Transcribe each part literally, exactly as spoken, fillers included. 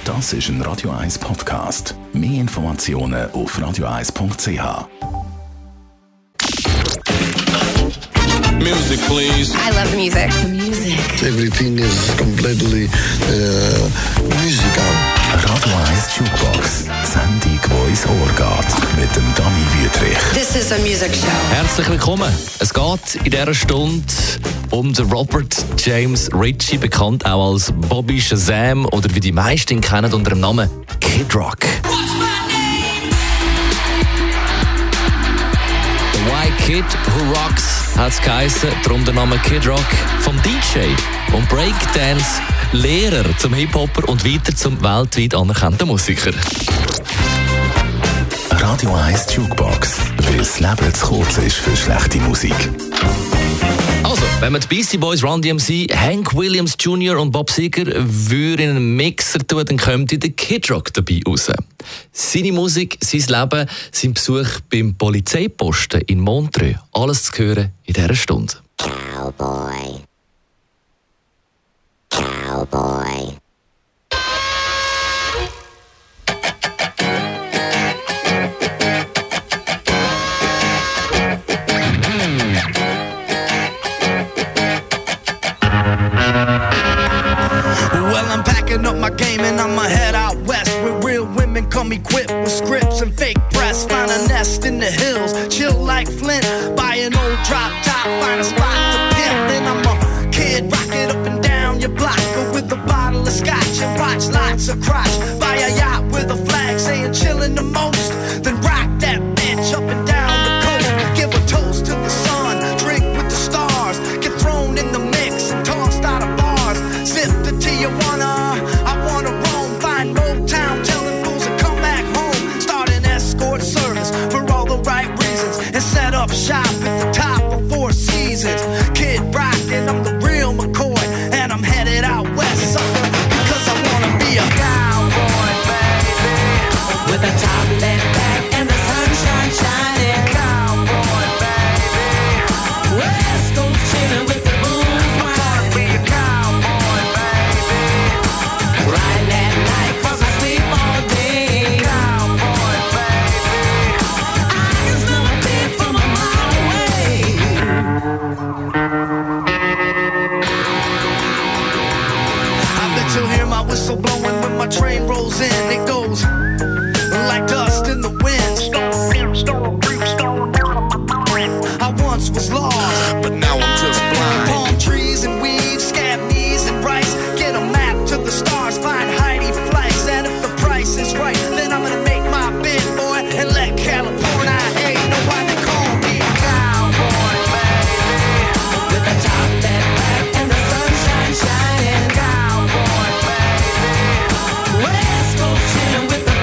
Das ist ein Radio eins Podcast. Mehr Informationen auf radio eins punkt c h. Music, please. I love music. Music. Everything is completely uh, musical. Radio eins Jukebox. Sendung, die ins Ohr geht. Mit dem Dani Wüthrich. This is a music show. Herzlich willkommen. Es geht in dieser Stunde um den Robert James Ritchie, bekannt auch als Bobby Shazam oder wie die meisten ihn kennen unter dem Namen Kid Rock. The White Kid Who Rocks hat es geheissen, darum der Name Kid Rock. Vom D J und Breakdance-Lehrer zum Hip-Hopper und weiter zum weltweit anerkannten Musiker. Radio eins Jukebox, weil das Leben zu kurz ist für schlechte Musik. Also, wenn man die Beastie Boys, Run D M C, Hank Williams Junior und Bob Seger würde in einen Mixer tun, dann kommt der Kid Rock dabei raus. Seine Musik, sein Leben, sein Besuch beim Polizeiposten in Montreux, alles zu hören in dieser Stunde. Cowboy. Cowboy. Up my game and I'ma head out west where real women come equipped with scripts and fake breasts. Find a nest in the hills, chill like Flint. Buy an old drop top, find a spot to pimp. Then I'm a kid, rock it up and down your block with a bottle of scotch and watch lots of crotch. Buy a yacht with a flag saying chillin' the most. Then rock that bitch up and down the coast. Give a toast to the sun, drink with the stars. Get thrown in the mix and tossed out of bars. Sip the Tijuana. Set up shop at the top of Four Seasons. Kid Rock and I'm the real McCoy. And I'm headed out west, sucker, because I wanna be a cowboy, baby. With a top left back and the sunshine shining. Cowboy, baby. West Coast chillin' with the blues whining. Be a cowboy, baby. Ride that night cause I sleep all day. Cowboy, baby. I can smell a bit from a mile away. I bet you'll hear my whistle blowing when my train rolls in. It goes like dust in the wind. I once was lost, But now I'm just blind. palm trees and weeds, scab knees and rice. Get a map to the stars, find Heidi Fleiss. And if the price is right, then I'm gonna make my bid, boy, and let California hate. Know why they call me cowboy, baby. With the top that back and the sunshine shining. Cowboy, baby. West Coast chillin' with the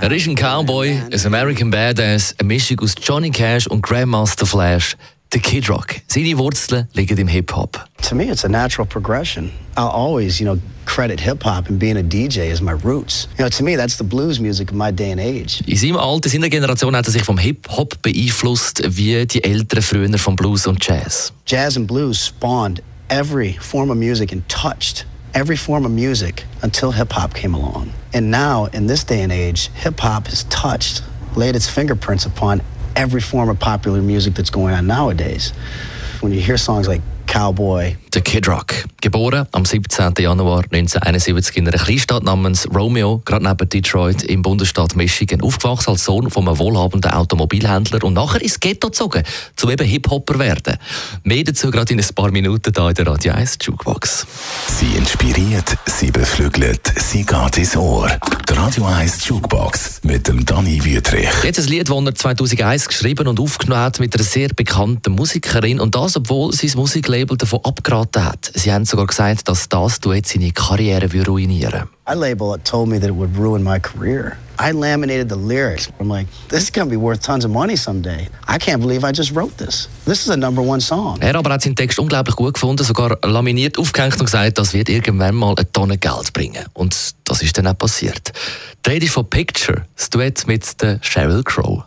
Er ist ein Cowboy, ein American Badass, eine Mischung aus Johnny Cash und Grandmaster Flash. Der Kid Rock. Seine Wurzeln liegen im Hip-Hop. To me, it's a natural progression. I'll always, you know, credit hip-hop and being a D J as my roots. You know, to me, that's the blues music of my day and age. In seinem Alter, seiner Generation, hat er sich vom Hip-Hop beeinflusst, wie die Älteren früher vom Blues und Jazz. Jazz and blues spawned every form of music and touched every form of music until hip-hop came along. And now, in this day and age, hip-hop has touched, laid its fingerprints upon every form of popular music that's going on nowadays. When you hear songs like Cowboy. Der Kid Rock. Geboren am siebzehnten Januar neunzehnhunderteinundsiebzig in einer Kleinstadt namens Romeo, gerade neben Detroit im Bundesstaat Michigan. Aufgewachsen als Sohn von einem wohlhabenden Automobilhändler und nachher ins Ghetto gezogen, um eben Hip-Hopper werden. Mehr dazu gerade in ein paar Minuten hier in der Radio eins Jukebox. Sie inspiriert, sie beflügelt, sie geht ins Ohr. Die Radio eins Jukebox mit dem Dani Wüthrich. Jetzt ein Lied, das er zweitausendeins geschrieben und aufgenommen hat mit einer sehr bekannten Musikerin. Und das, obwohl sein Musiklabel davon abgeraten hat. Sie haben sogar gesagt, dass das Duett seine Karriere ruinieren würde. Our label told me that it would ruin my career. I laminated the lyrics. I'm like, this is going to be worth tons of money someday. I can't believe I just wrote this. This is a number one song. Er aber hat seinen Text unglaublich gut gefunden, sogar laminiert aufgehängt und gesagt, das wird irgendwann mal eine Tonne Geld bringen. Und das ist dann auch passiert. Die Rede ist von Picture, das Duett mit der Sheryl Crow.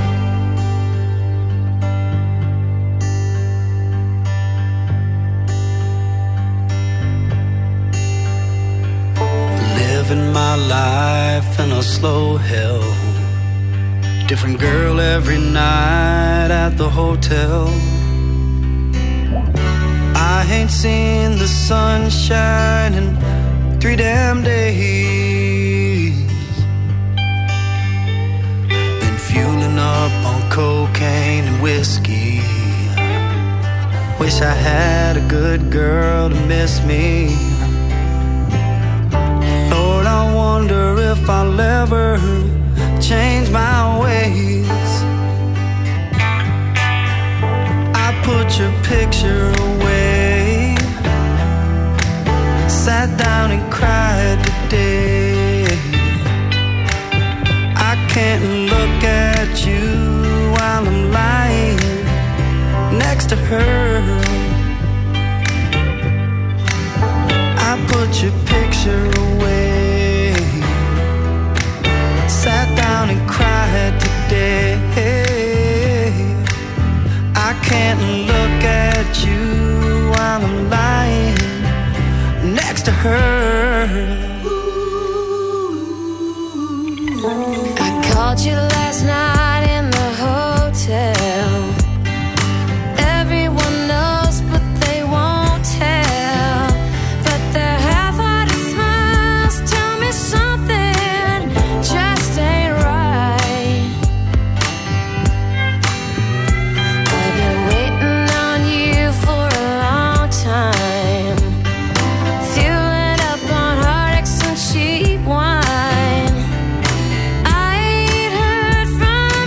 Living my life in a slow hell. Different girl every night at the hotel. I ain't seen the sunshine in three damn days. Been fueling up on cocaine and whiskey. Wish I had a good girl to miss me. Lord, I wonder if I'll ever change my ways. I put your picture away, sat down and cried today. I can't look at you while I'm lying next to her. I put your picture away, sat down and cried today. I can't look at you while I'm lying next to her. I called you last night in the hotel. Everyone knows, but they won't tell. But their half-hearted smiles tell me something just ain't right. I've been waiting on you for a long time, fueling up on heartaches and cheap wine. I ain't heard from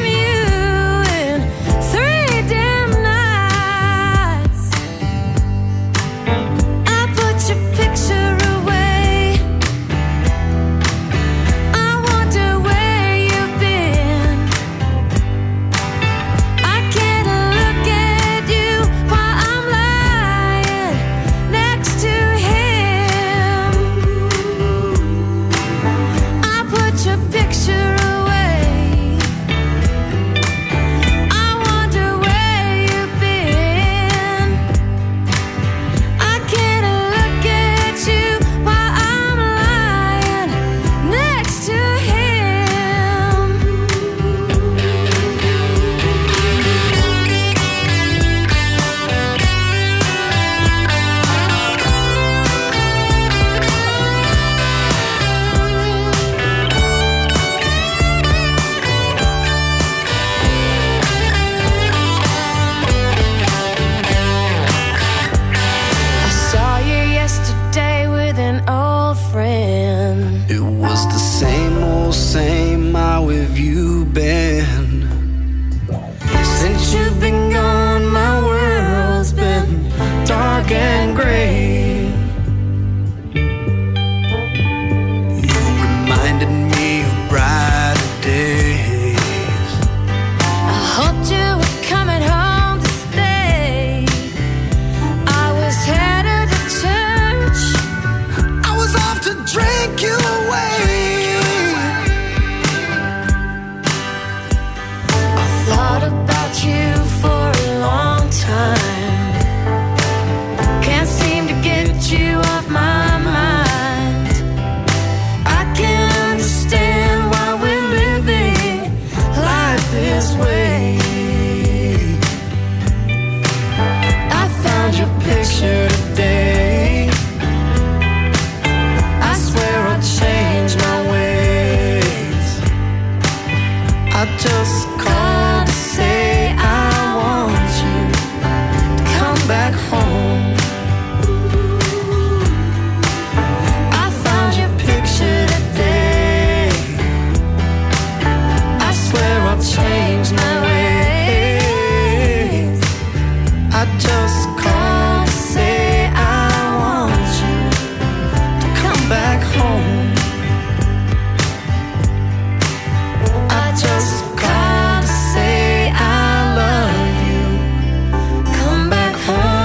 I just called to say I want you to come back home. I just called to say I love you. Come back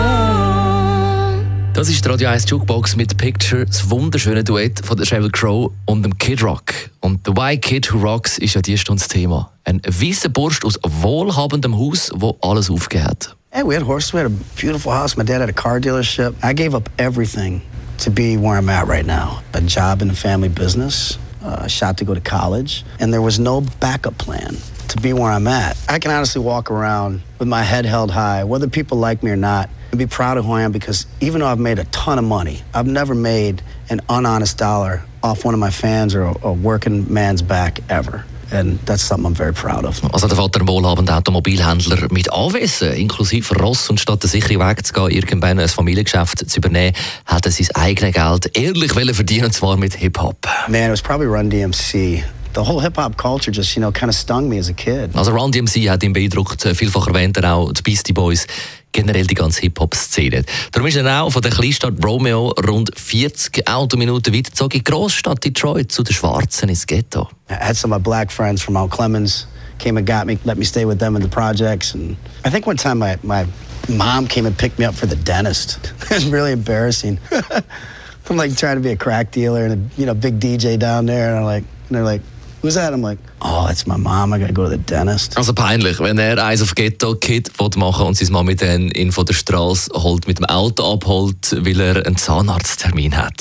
home. Das ist die Radio eins Jukebox mit Picture, das wunderschöne Duett von der Sheryl Crow und dem Kid Rock. Und The White Kid Who Rocks ist ja diese Stunde das Thema. Ein weißer Bursch aus wohlhabendem Haus, wo alles aufgegeben hat. Hey, we had horses. We had a beautiful house. My dad had a car dealership. I gave up everything to be where I'm at right now. A job in the family business, uh, a shot to go to college, and there was no backup plan to be where I'm at. I can honestly walk around with my head held high, whether people like me or not, and be proud of who I am, because even though I've made a ton of money, I've never made an unhonest dollar off one of my fans or a working man's back ever. And that's something I'm very proud of. Also der Vater, ein wohlhabender Automobilhändler mit Anwesen, inklusive Ross, und statt den sicheren Weg zu gehen, irgendwann ein Familiengeschäft zu übernehmen, hat er sein eigenes Geld ehrlich verdienen, und zwar mit Hip-Hop. Man, it was probably Run D M C. The whole hip-hop culture just, you know, kind of stung me as a kid. Also Run D M C hat ihn beeindruckt, vielfach erwähnt er auch die Beastie Boys, generell die ganze Hip-Hop-Szene. Darum ist er auch von der Kleinstadt Romeo rund vierzig Autominuten weitergezogen in die Großstadt Detroit zu den Schwarzen ins Ghetto. I had some of my black friends from Mount Clemens came and got me, let me stay with them in the projects. And I think one time my, my mom came and picked me up for the dentist. It was really embarrassing. I'm like trying to be a crack dealer and a, you know, big D J down there, and I'm like, and they're like, who's that? I'm like, oh, that's my mom. I gotta go to the dentist. Also peinlich, wenn er eins auf Ghetto Kid machen und seine Mami dann ihn von der Straße holt, mit dem Auto abholt, weil er einen Zahnarzttermin hat.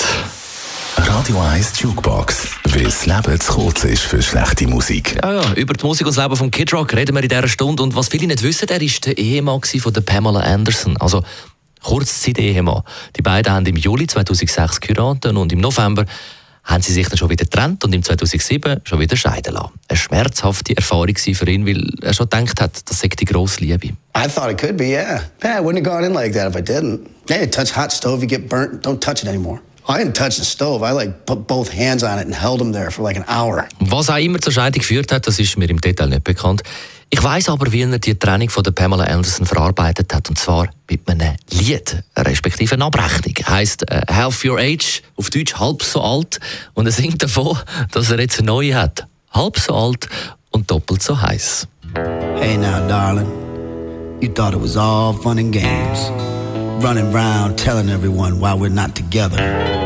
Radio eins Jukebox, weil das Leben zu kurz ist für schlechte Musik. Ja, ja, über die Musik und das Leben von Kid Rock reden wir in dieser Stunde. Und was viele nicht wissen, er war der Ehemann von der Pamela Anderson. Also Kurzzeit-Ehemann. Die beiden haben im Juli zweitausendsechs geheiratet und im November haben sie sich dann schon wieder getrennt und im zweitausendsieben schon wieder scheiden lassen. Eine schmerzhafte Erfahrung für ihn, weil er schon gedacht hat, das sei die grosse Liebe. I thought it could be, yeah. Yeah, I wouldn't have gone in like that if I didn't. Yeah, you touch hot stove, you get burnt, don't touch it anymore. I didn't touch the stove. I like put both hands on it and held them there for like an hour. Was auch immer zur Scheidung geführt hat, das ist mir im Detail nicht bekannt. Ich weiss aber, wie er die Trennung von der Pamela Anderson verarbeitet hat, und zwar mit einem Lied, respektive einer Abrechnung. Heisst uh, Half Your Age, auf Deutsch halb so alt, und er singt davon, dass er jetzt eine neue hat. Halb so alt und doppelt so heiß. Hey now, darling, you thought it was all fun and games, running around telling everyone why we're not together.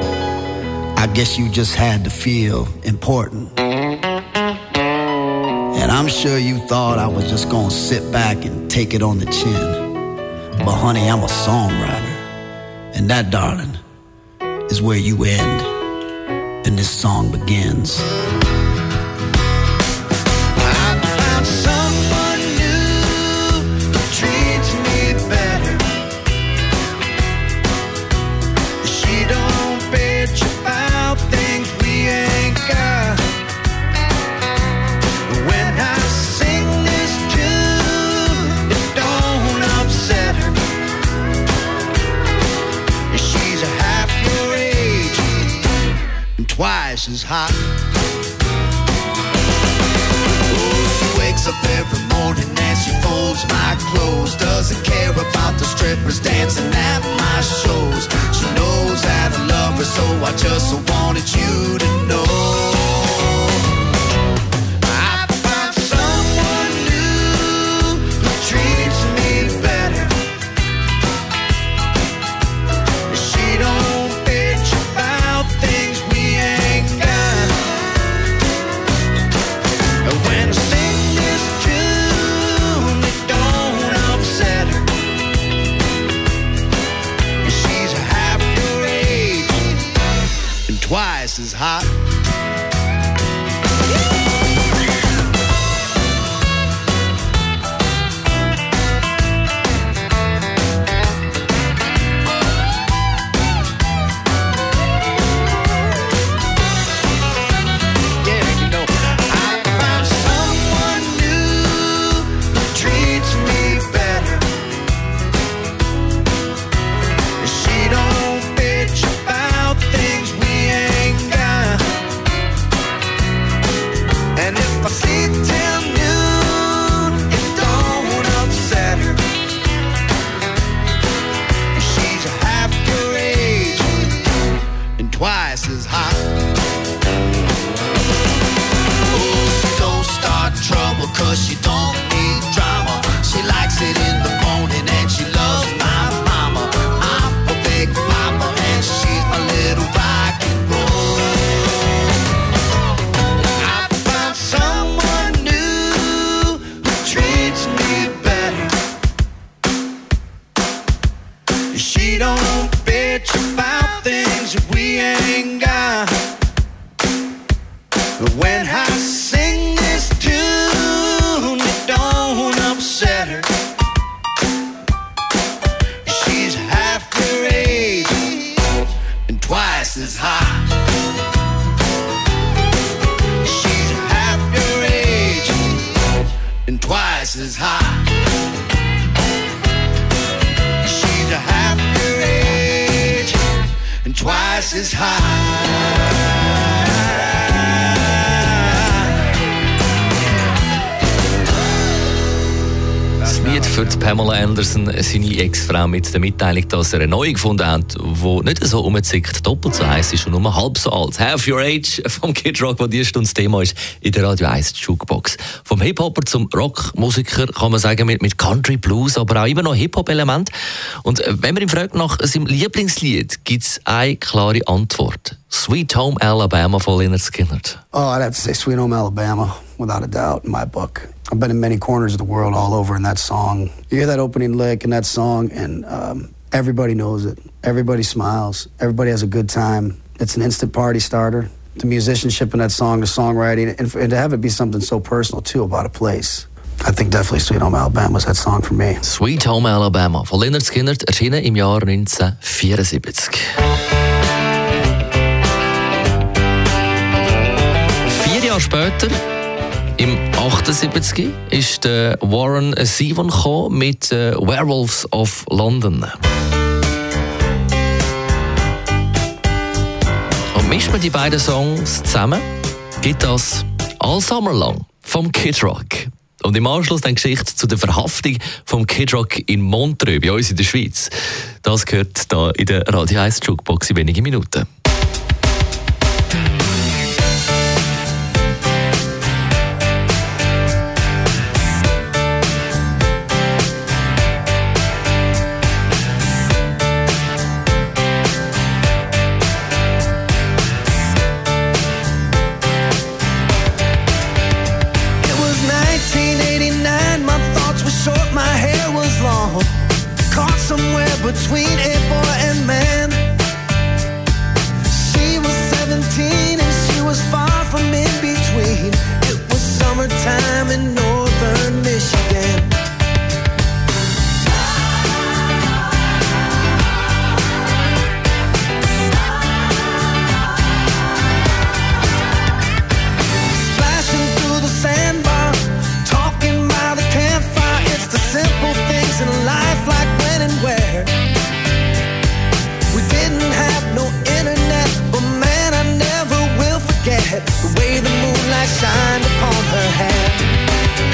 I guess you just had to feel important. And I'm sure you thought I was just gonna sit back and take it on the chin. But honey, I'm a songwriter. And that, darling, is where you end and this song begins. Twice as hot. Oh, she wakes up every morning and she folds my clothes. Doesn't care about the strippers dancing at my shows. She knows that I love her, so I just wanted you to know. I found someone new who treats me better. She don't bitch about things we ain't got. When I sing this tune, it don't upset her. She's half your age and twice as hot. She don't bitch about things that we ain't got. When I sing this tune, it don't upset her. She's half your age and twice as hot. She's half your age and twice as hot. She's a half your age and twice as high. Das Lied für Pamela Anderson, seine Ex-Frau, mit der Mitteilung, dass er eine neue gefunden hat, die nicht so umzickt, doppelt so heiß ist und nur halb so alt. Half Your Age vom Kid Rock, das diese Stunde das Thema ist in der Radio eins Jukebox. Vom Hip-Hopper zum Rockmusiker kann man sagen, mit, mit Country, Blues, aber auch immer noch Hip-Hop-Element. Und wenn man ihn fragt nach seinem Lieblingslied, gibt es eine klare Antwort. Sweet Home Alabama von Lynyrd Skynyrd. Oh, I'd have to say Sweet Home Alabama, without a doubt, in my book. I've been in many corners of the world all over in that song. You hear that opening lick in that song, and um, everybody knows it. Everybody smiles. Everybody has a good time. It's an instant party starter. The musicianship in that song, the songwriting, and, and to have it be something so personal, too, about a place. I think definitely Sweet Home Alabama is that song for me. Sweet Home Alabama von Lynyrd Skynyrd, erschienen im Jahr neunzehnhundertvierundsiebzig. Vier Jahre später, im achtundsiebzig, ist der Warren Zevon gekommen mit äh, Werewolves of London. Und mischt man die beiden Songs zusammen, gibt das All Summer Long vom Kid Rock. Und im Anschluss dann Geschichte zu der Verhaftung vom Kid Rock in Montreux, bei uns in der Schweiz. Das gehört hier in der Radio eins Jukebox in wenigen Minuten. Between a boy and man, she was seventeen and she was far from in between. It was summertime in northern Michigan. Splashing through the sandbar, talking by the campfire. It's the simple things in life, like when and where. The way the moonlight shined upon her hair.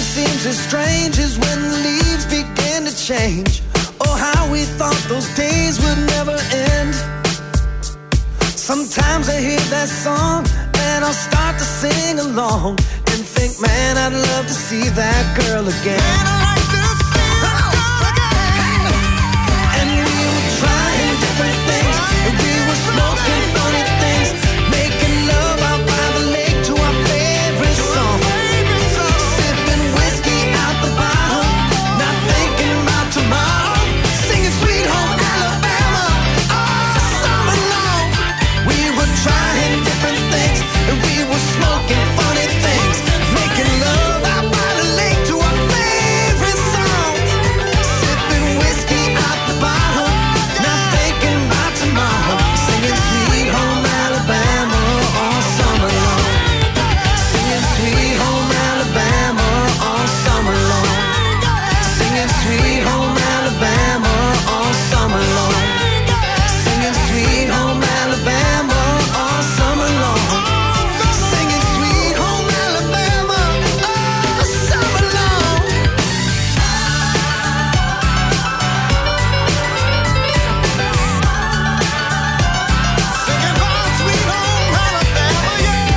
seems as strange as when the leaves begin to change. Oh, how we thought those days would never end. Sometimes I hear that song and I'll start to sing along and think, man, I'd love to see that girl again. Man, I'd like to see that girl again. And we were trying different things, and we were smoking funny things, making love out by the lake to our favorite song, sipping whiskey out the bottle, not thinking about tomorrow, singing Sweet Home Alabama all summer long. We were trying different things, and we were smoking funny things, making love out by the lake to our favorite songs, sipping whiskey out the bottle, not thinking about tomorrow, singing Sweet Home Alabama all summer long, singing Sweet Home Alabama all summer long, singing Sweet Home Alabama all summer long, singing Sweet Home Alabama all summer long, singing Sweet Home Alabama all summer long. Singing about Sweet Home Alabama, yeah.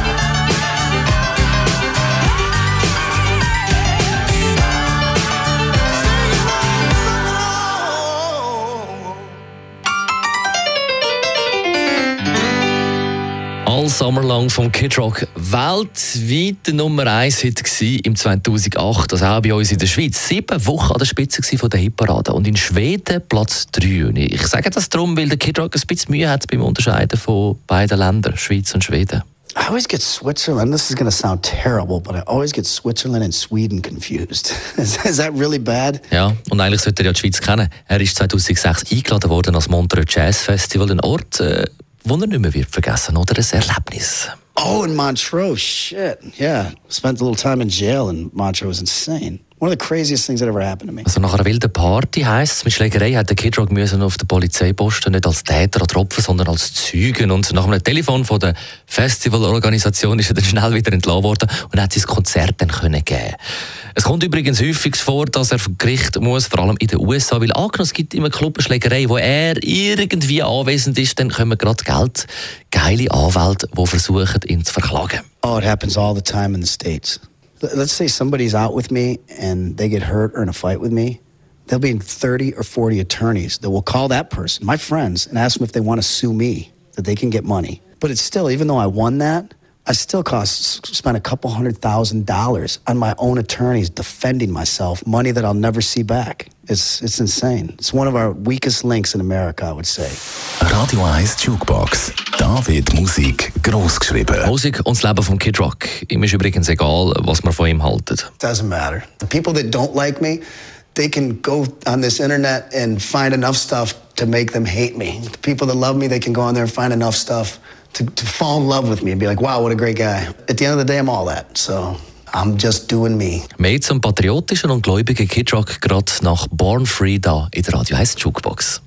All Summer Long vom Kid Rock, weltweit der Nummer eins Hit gsi im zweitausendacht, also auch bei uns in der Schweiz. Sieben Wochen an der Spitze gsi von der Hitparade und in Schweden Platz drei. Und ich sage das darum, weil der Kid Rock ein bisschen Mühe hat beim Unterscheiden von beiden Ländern, Schweiz und Schweden. I always get Switzerland. This is going to sound terrible, but I always get Switzerland and Sweden confused. is, is that really bad? Ja, und eigentlich sollte er ja die Schweiz kennen. Er ist zweitausendsechs eingeladen worden als Montreux Jazz Festival, ein Ort, äh, wo er nicht mehr wird vergessen, oder ein Erlebnis. Oh, in Montreux, shit. Yeah, spent a little time in jail in Montreux. It was insane. One of the craziest things that ever happened to me. Also nach einer wilden Party heisst es, mit Schlägerei hat der Kid Rock müssen auf den Polizeiposten nicht als Täter oder Opfer, sondern als Zeugen. Und nach einem Telefon von der Festivalorganisation ist er dann schnell wieder entlassen worden und hat sein Konzert dann können geben. Es kommt übrigens häufig vor, dass er vor Gericht muss, vor allem in den U S A, weil angenommen, es gibt immer Club Schlägerei, wo er irgendwie anwesend ist, dann kommen gerade Geld, geile Anwälte, die versuchen, ihn zu verklagen. Oh, it happens all the time in the States. Let's say somebody's out with me and they get hurt or in a fight with me. There'll be thirty or forty attorneys that will call that person, my friends, and ask them if they want to sue me, that they can get money. But it's still, even though I won that, I still cost, spent a couple hundred thousand dollars on my own attorneys defending myself, money that I'll never see back. It's, it's insane. It's one of our weakest links in America, I would say. Radio eins Jukebox. Da wird Musik gross geschrieben. Musik und das Leben von Kid Rock. Ihm ist übrigens egal, was man von ihm haltet. Doesn't matter. The people that don't like me, they can go on this internet and find enough stuff to make them hate me. The people that love me, they can go on there and find enough stuff to, to fall in love with me and be like, wow, what a great guy. At the end of the day, I'm all that. So I'm just doing me. Mehr zum patriotischen und gläubigen Kid Rock gerade nach Born Free da in der Radio eins Jukebox.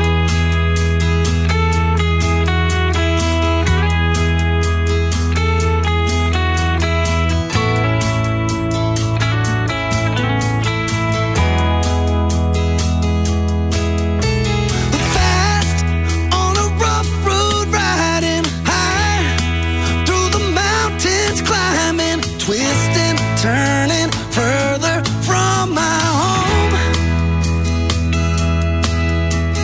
Twisting, turning further from my home.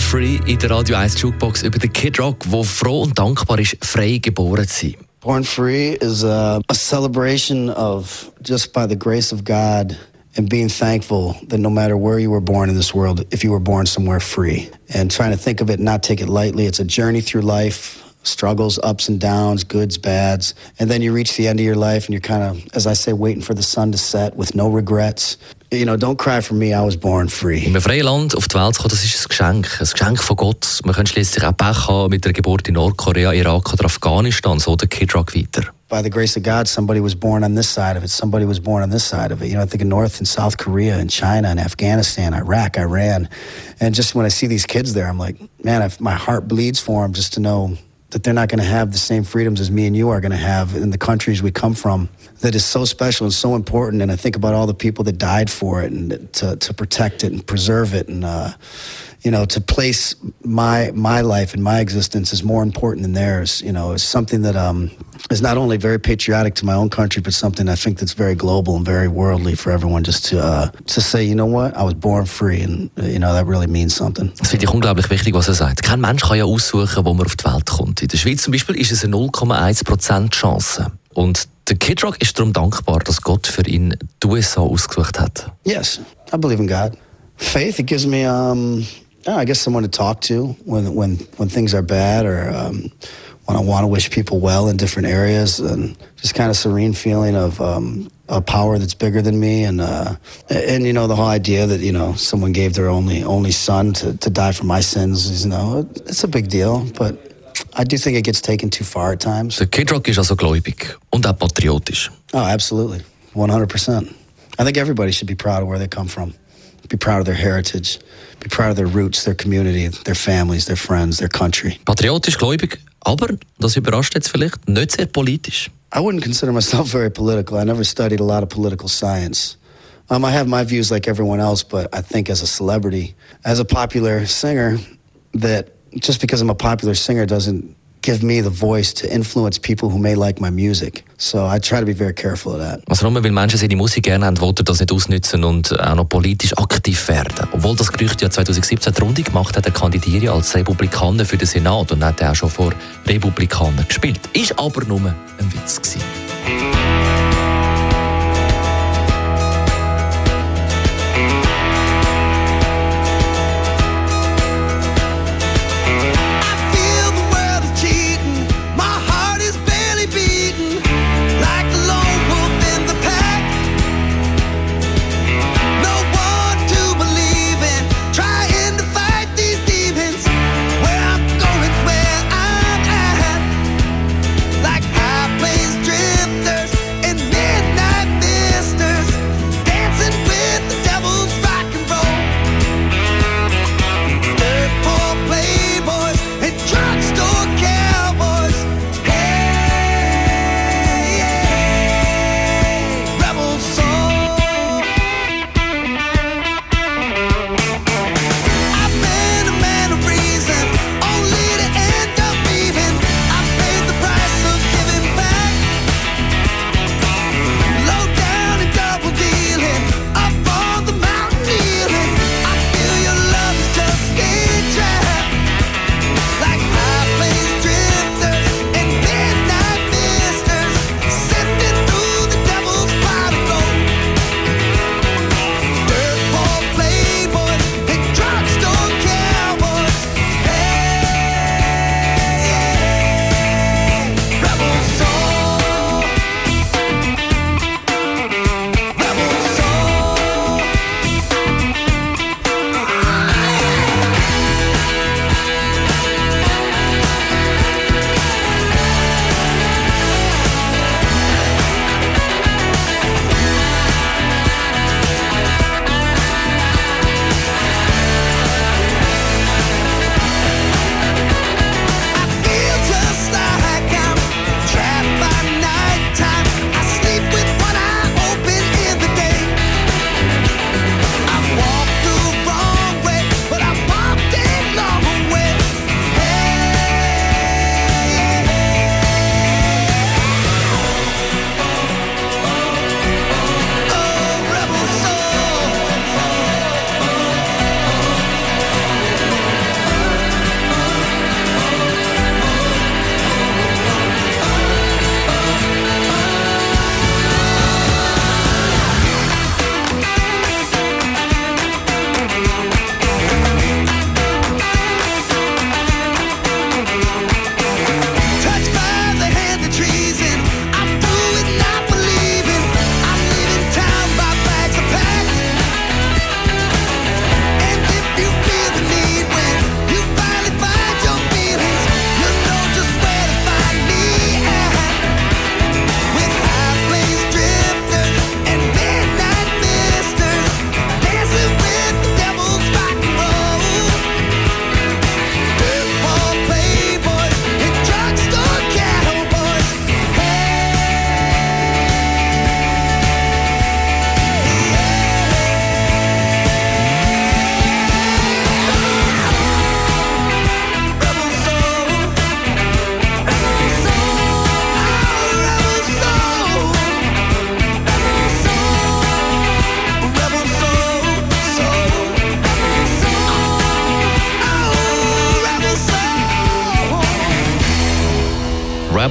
Free in der Radio eins Jukebox über den Kid Rock, der froh und dankbar ist, frei geboren zu sein. Born Free is a, a celebration of just by the grace of God and being thankful that no matter where you were born in this world, if you were born somewhere free. And trying to think of it, not take it lightly. It's a journey through life, struggles, ups and downs, goods, bads. And then you reach the end of your life and you're kind of, as I say, waiting for the sun to set with no regrets. You know, don't cry for me, I was born free. In einem freien Land auf die Welt zu kommen, das ist ein Geschenk. Ein Geschenk von Gott. Man kann schließlich auch Pech haben mit der Geburt in Nordkorea, Irak oder Afghanistan, so der Kid Rock weiter. By the grace of God, somebody was born on this side of it. Somebody was born on this side of it. You know, I think of North and South Korea and China and Afghanistan, Iraq, Iran. And just when I see these kids there, I'm like, man, if my heart bleeds for them just to know that they're not going to have the same freedoms as me and you are going to have in the countries we come from. That is so special and so important. And I think about all the people that died for it and to, to protect it and preserve it. And, uh, you know, to place my my life and my existence is more important than theirs. You know, it's something that um, is not only very patriotic to my own country, but something I think that's very global and very worldly for everyone just to uh, to say, you know what, I was born free. And, you know, that really means something. Das finde ich unglaublich wichtig, was er sagt. Kein Mensch kann ja aussuchen, wo man auf die Welt kommt. In der Schweiz zum Beispiel ist es eine null Komma eins Prozent Chance. Und der Kid Rock ist darum dankbar, dass Gott für ihn die U S A ausgesucht hat. Yes, I believe in God. Faith, it gives me, um, I guess, someone to talk to when when when things are bad, or um, when I want to wish people well in different areas, and just kind of serene feeling of um, a power that's bigger than me, and uh, and you know the whole idea that you know someone gave their only only son to to die for my sins. You know, it's a big deal, but I do think it gets taken too far at times. Der Kid Rock ist also gläubig und auch patriotisch. Oh, absolutely, one hundred percent. I think everybody should be proud of where they come from. Be proud of their heritage. Be proud of their roots, their community, their families, their friends, their country. Patriotisch, gläubig, aber, das überrascht jetzt vielleicht, nicht sehr politisch. I wouldn't consider myself very political. I never studied a lot of political science. Um, I have my views like everyone else, but I think as a celebrity, as a popular singer, that just because I'm a popular singer doesn't give me the voice to influence people who may like my music. So I try to be very careful of that. Also nur weil Menschen seine Musik gerne haben, wollen das nicht ausnutzen und auch noch politisch aktiv werden. Obwohl das Gerücht ja zwanzig siebzehn die Runde gemacht hat, er kandidiert als Republikaner für den Senat und hat auch schon vor Republikanern gespielt. Ist aber nur ein Witz gewesen.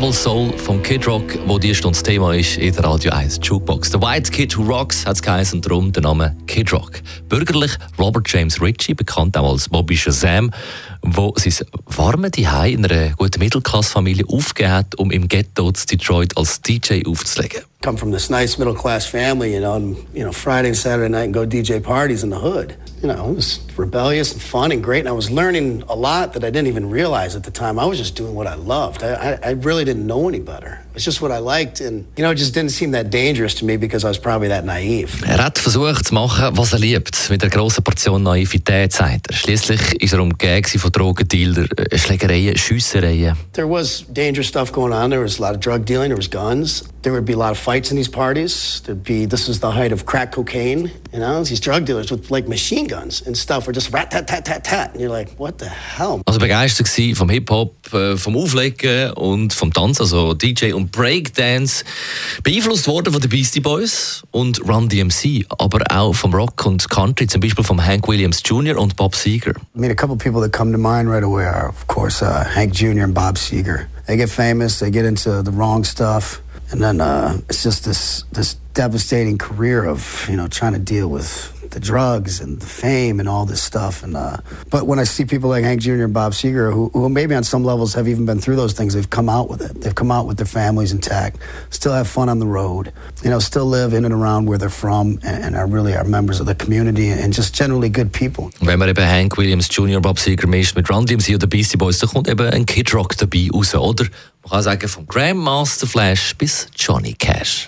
Rebel Soul vom Kid Rock, wo die Stunde das Thema ist in der Radio eins Jukebox. The White Kid Who Rocks hat es geheißen und darum der Name Kid Rock. Bürgerlich Robert James Ritchie, bekannt auch als Bobby Shazam, wo sein warmes Zuhause in einer guten Mittelklassfamilie aufgegeben hat, um im Ghetto zu Detroit als D J aufzulegen. Come from this nice middle class family, you know, and, you know, Friday and Saturday night and go D J parties in the hood. You know, it was rebellious and fun and great, and I was learning a lot that I didn't even realize at the time. I was just doing what I loved. I, I, I really didn't know any better. It's just what I liked, and, you know, it just didn't seem that dangerous to me because I was probably that naive. Er hat versucht zu machen, was er liebt, mit einer grossen Portion Naivität, sagt er. Schliesslich ist er umgeben von Drogendealern, Schlägereien, Schiessereien. There was dangerous stuff going on. There was a lot of drug dealing. There was guns. There would be a lot of fights in these parties. There'd be, this was the height of crack cocaine, you know, these drug dealers with like machine guns and stuff were just rat tat tat tat tat, and you're like, what the hell? Also begeistert gsi vom Hip-Hop, vom Auflegen und vom Tanz, also D J und Breakdance. Beeinflusst worden von den Beastie Boys und Run D M C, aber auch vom Rock und Country, zum Beispiel vom Hank Williams Junior und Bob Seger. I mean, a couple people that come to mind right away are, of course, uh, Hank Junior and Bob Seger. They get famous, they get into the wrong stuff, and then uh, it's just this this devastating career of, you know, trying to deal with the drugs and the fame and all this stuff. And uh, but when I see people like Hank Junior and Bob Seger, who, who maybe on some levels have even been through those things, they've come out with it. They've come out with their families intact, still have fun on the road, you know, still live in and around where they're from, and, and are really are members of the community and just generally good people. Wenn man eben Hank Williams Junior, Bob Seger mischt mit Run D M C oder Beastie Boys, dann kommt eben ein Kid Rock dabei raus, oder? Man kann sagen, vom Grandmaster Flash bis Johnny Cash.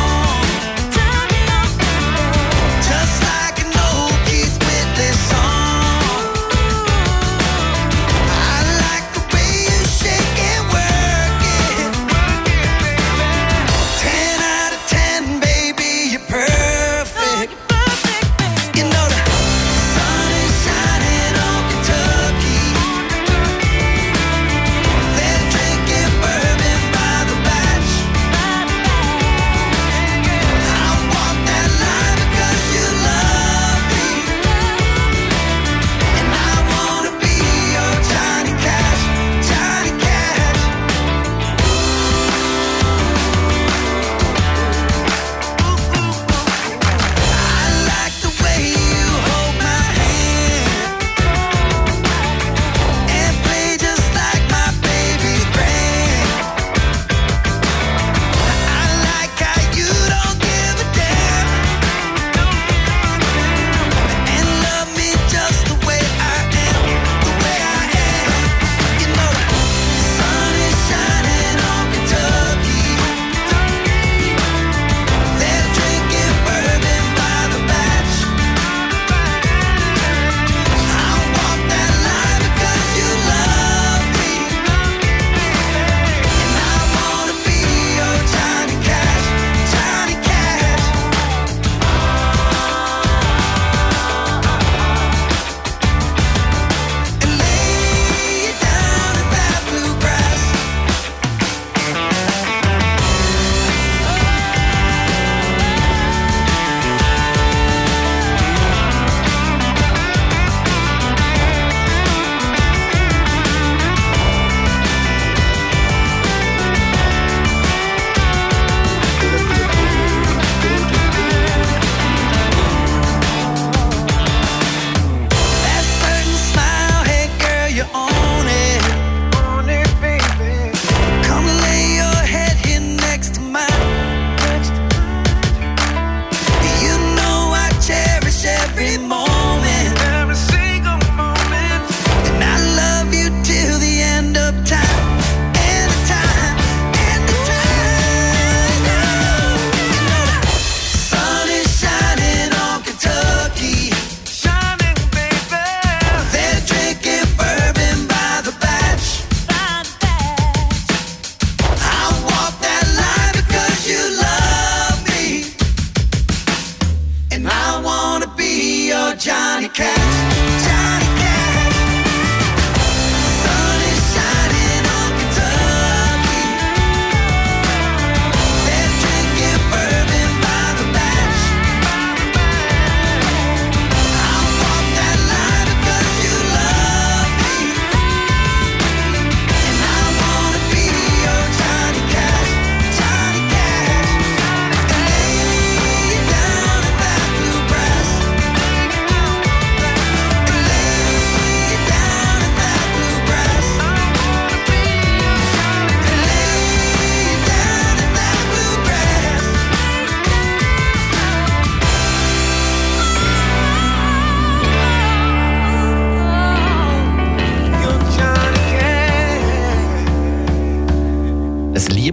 Just like an old Keith Whitley song.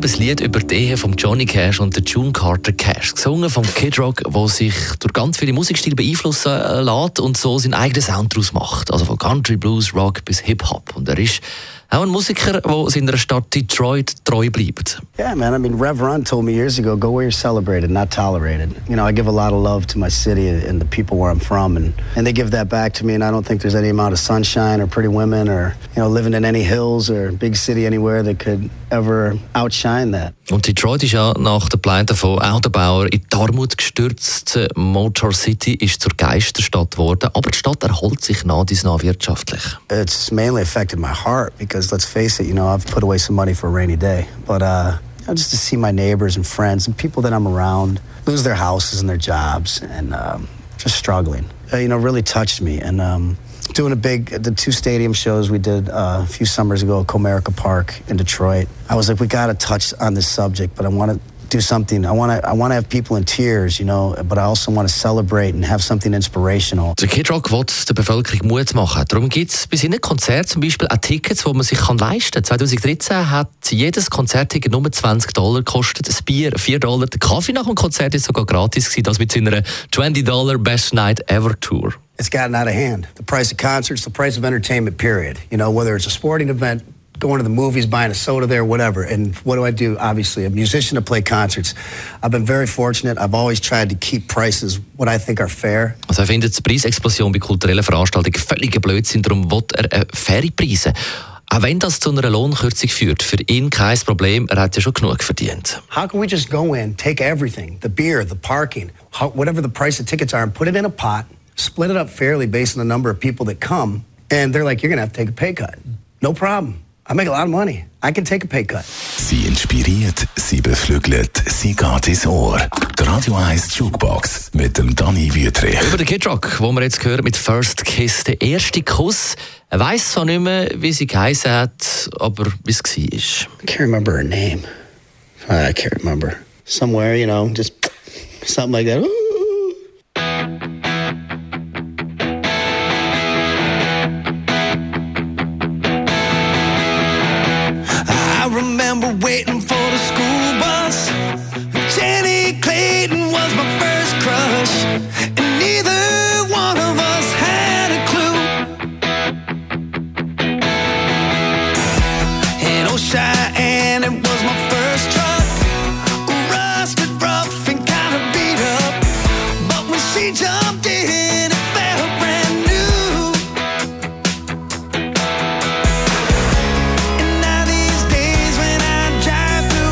Liebeslied über die Ehe von Johnny Cash und der June Carter Cash. Gesungen vom Kid Rock, der sich durch ganz viele Musikstile beeinflussen äh, lässt und so seinen eigenen Sound daraus macht. Also von Country, Blues, Rock bis Hip-Hop. Und er ist auch ein Musiker, der seiner Stadt Detroit treu bleibt. Yeah, man. I mean, Rev Run told me years ago, go where you're celebrated, not tolerated. You know, I give a lot of love to my city and the people where I'm from, and, and they give that back to me, and I don't think there's any amount of sunshine or pretty women or, you know, living in any hills or big city anywhere that could ever outshine that. Und Detroit ist ja nach den Pleiten von Autobauern in die Armut gestürzt. Motor City ist zur Geisterstadt geworden, aber die Stadt erholt sich nach dies nach wirtschaftlich. It's mainly affected my heart because, let's face it, you know, I've put away some money for a rainy day. But uh, you know, just to see my neighbors and friends and people that I'm around lose their houses and their jobs and um, just struggling, uh, you know, really touched me. And um, doing a big, the two stadium shows we did uh, a few summers ago at Comerica Park in Detroit, I was like, we got to touch on this subject, but I want to do something. I want to I want to have people in tears, you know, but I also want to celebrate and have something inspirational. Der Kid Rock will der Bevölkerung Mut machen. Darum gibt es bei seinen Konzerten zum Beispiel auch Tickets, die man sich leisten kann. zwanzig dreizehn hat jedes Konzertticket nur zwanzig Dollar gekostet, das Bier vier Dollar. Der Kaffee nach dem Konzert ist sogar gratis gewesen, das mit seiner twenty Dollar Best Night Ever Tour. It's gotten out of hand. The price of concerts, the price of entertainment, period. You know, whether it's a sporting event, going to the movies, buying a soda there, whatever. And what do I do? Obviously, a musician to play concerts. I've been very fortunate. I've always tried to keep prices what I think are fair. Also er findet die Preisexplosion bei kulturellen Veranstaltungen völliger Blödsinn. Darum will er äh, faire Preise. Auch wenn das zu einer Lohnkürzung führt, für ihn kein Problem. Er hat ja schon genug verdient. How can we just go in, take everything, the beer, the parking, how, whatever the price of tickets are, and put it in a pot, split it up fairly based on the number of people that come, and they're like, you're going to have to take a pay cut. No problem. I make a lot of money. I can take a pay cut. Sie inspiriert, sie beflügelt, sie geht ins Ohr. Die Radio eins Jukebox mit dem Dani Wüthrich. Über den Kid Rock, wo wir jetzt hören mit First Kiss, der erste Kuss. Er weiss zwar nicht mehr, wie sie geheißen hat, aber wie es war. I can't remember her name. I can't remember. Somewhere, you know, just something like that. I remember waiting for the school bus. Jenny Clayton was my first crush, and neither one of us had a clue. In Old Cheyenne, it was my first truck, rusted, rough, and kind of beat up. But when she jumped in, it felt brand new. And now these days when I drive through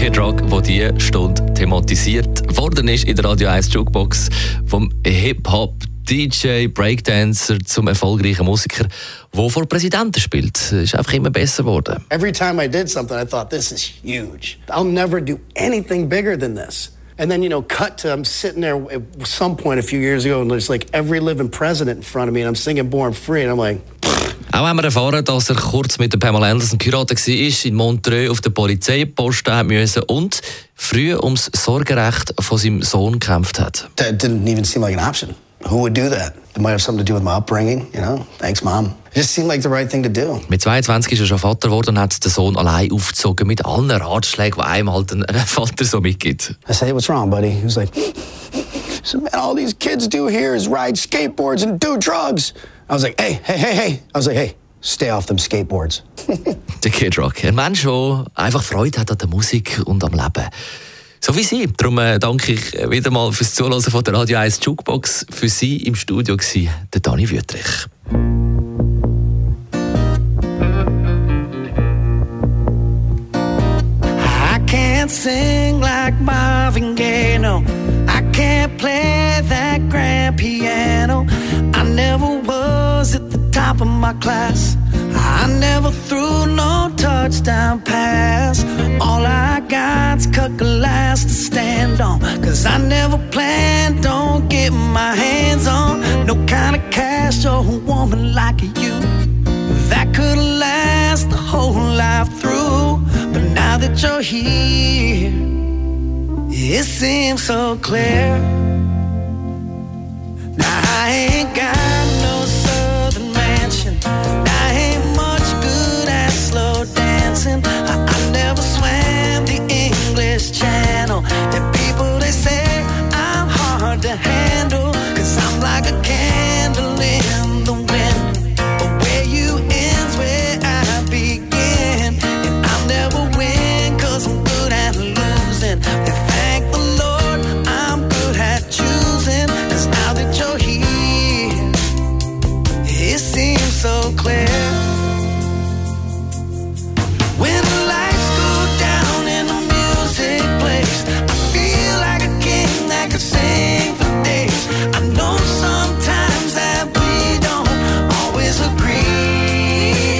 Kid Rock, der diese Stunde thematisiert worden ist in der Radio eins Jukebox vom Hip-Hop-D J, Breakdancer zum erfolgreichen Musiker, der vor Präsidenten spielt. Es ist einfach immer besser geworden. Every time I did something, I thought, this is huge. I'll never do anything bigger than this. And then, you know, cut to, I'm sitting there at some point a few years ago, and there's like every living president in front of me, and I'm singing Born Free, and I'm like... Auch haben wir erfahren, dass er kurz mit der Pamela Anderson geheiratet war, in Montreux auf der Polizeiposten haben müssen und früh ums Sorgerecht von seinem Sohn gekämpft hat. That didn't even seem like an option. Who would do that? It might have something to do with my upbringing, you know? Thanks, Mom. It just seemed like the right thing to do. Mit zweiundzwanzig ist er schon Vater geworden und hat den Sohn allein aufgezogen mit allen Ratschlägen, die einem halt ein Vater so mitgibt. I said, hey, what's wrong, buddy? He was like, so, man, all these kids do here is ride skateboards and do drugs. I was like, hey, hey, hey, hey. I was like, hey, stay off them skateboards. Der Kid Rock. Ein Mensch, der einfach Freude hat an der Musik und am Leben. So wie Sie. Darum äh, danke ich wieder mal fürs Zuhören von der Radio eins Jukebox. Für Sie im Studio war der Dani Wüthrich. I can't sing like Marvin Gaye, no. I can't play that grand piano. I never was at the top of my class. I never threw no touchdown pass. All I got's cut glass to stand on. Cause I never planned on getting my hands on no kind of cash or a woman like you that could last the whole life through. But now that you're here, it seems so clear. Now I ain't got no southern mansion. I ain't much good at slow dancing. I, I never swam the English Channel. And people, they say I'm hard to handle. Cause I'm like a candle in the wind. But where you end's where I begin. And I'll never win cause I'm good at losing. And thank the Lord I'm good at choosing. Cause now that you're here, it seems so clear. When the lights go down and the music plays, I feel like a king that could sing for days. I know sometimes that we don't always agree.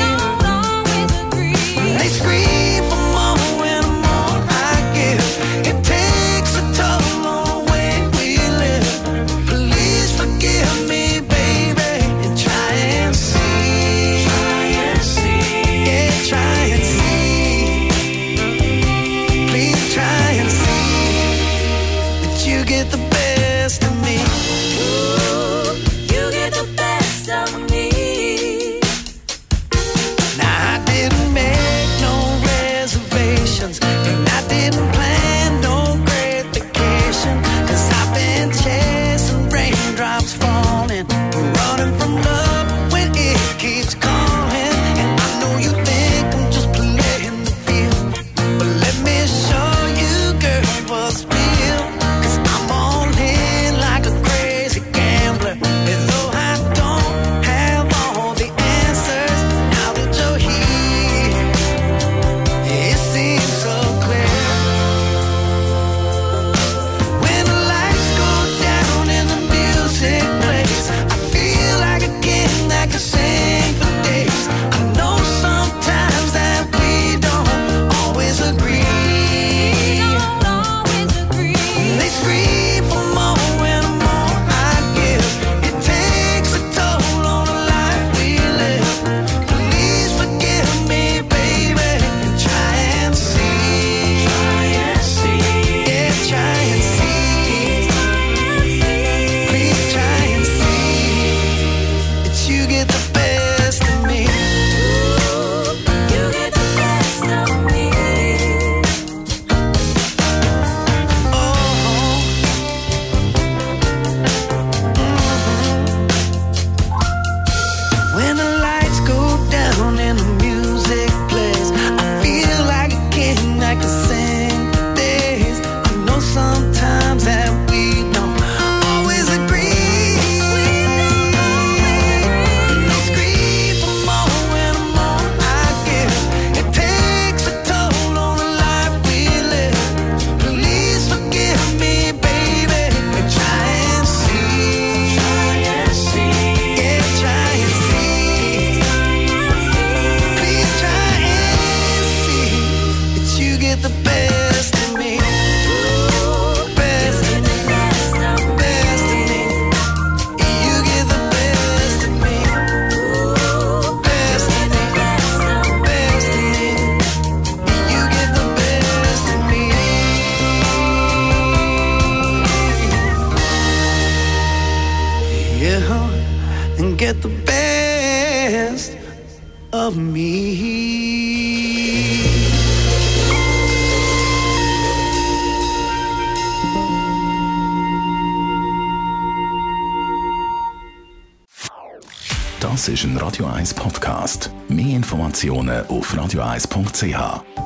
They scream for more when the more I give. It takes a toll on the way we live. Please forgive me, baby, and try and see. Yeah, try and see. Please try and see that you get the best of me. You get the best of me. Now I didn't make no reservations, and I didn't plan no great vacation. Cause I've been chasing raindrops falling, running from love when it keeps calling. And I know you think I'm just playing the field, but let me show you, girl, what's real. Cause I'm all in like a crazy gambler. best of me. Das ist ein Radio eins Podcast. Mehr Informationen auf radio eins punkt c h.